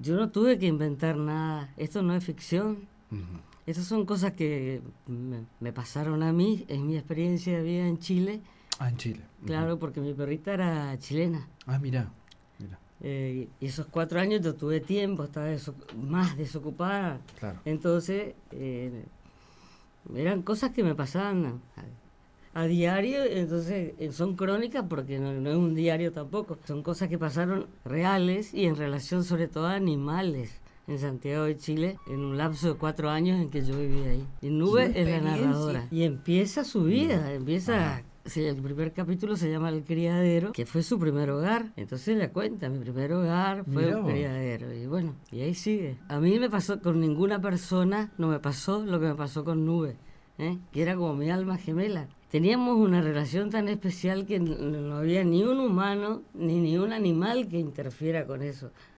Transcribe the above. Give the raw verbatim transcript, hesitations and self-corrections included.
yo no tuve que inventar nada. Esto no es ficción. Ujú. Estas son cosas que me, me pasaron a mí en mi experiencia de vida en Chile. Ah, en Chile. Ujú. Claro, porque mi perrita era chilena. Ah, mira, mira. Eh, y esos cuatro años yo tuve tiempo, estaba desoc- más desocupada. Claro. Entonces, eh, eran cosas que me pasaban a, a diario, entonces eh, son crónicas porque no, no es un diario tampoco. Son cosas que pasaron reales y en relación sobre todo a animales en Santiago de Chile en un lapso de cuatro años en que yo viví ahí. Y Nube Qué es la experiencia. narradora. Y empieza su vida, empieza... Ah. Sí, el primer capítulo se llama El Criadero, que fue su primer hogar. Entonces ella cuenta, mi primer hogar fue Mirá un vos. criadero. Y bueno, y ahí sigue. A mí me pasó con ninguna persona, no me pasó lo que me pasó con Nube, ¿eh? Que era como mi alma gemela. Teníamos una relación tan especial que n- no había ni un humano ni ni un animal que interfiera con eso.